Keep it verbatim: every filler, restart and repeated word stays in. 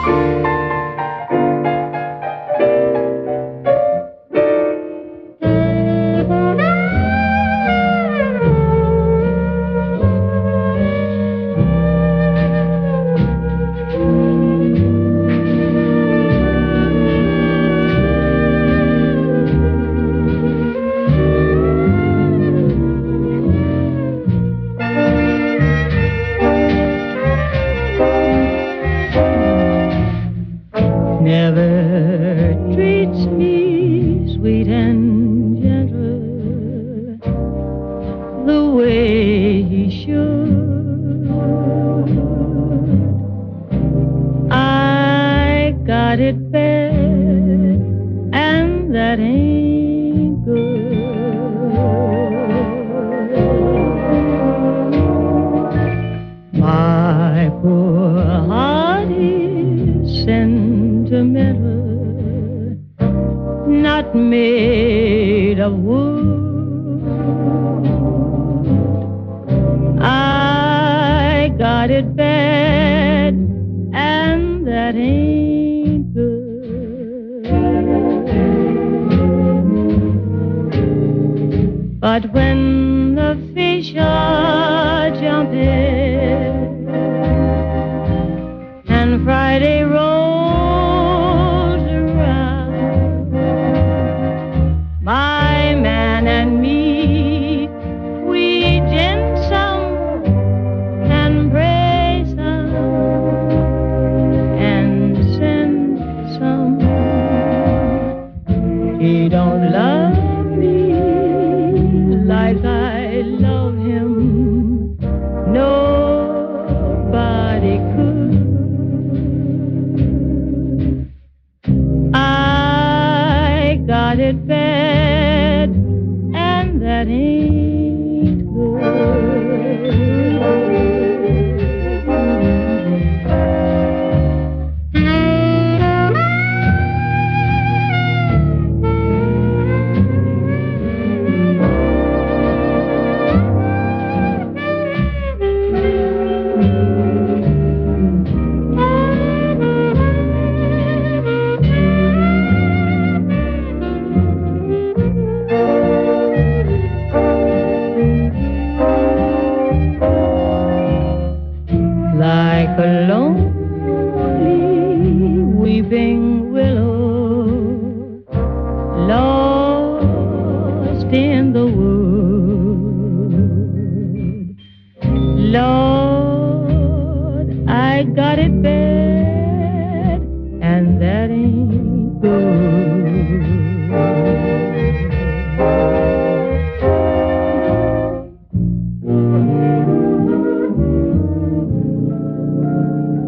Never treats me sweet and gentle the way he should. I got it bad, and that ain't good. My poor heart is sentimental, not made of wood. I got it bad, and that ain't good. But when the fish are jumping and Friday rolls around, my man and me, we gin some and pray some and send some. He don't love me like I love him, nobody could. I got it bad, and that ain't like a lonely weeping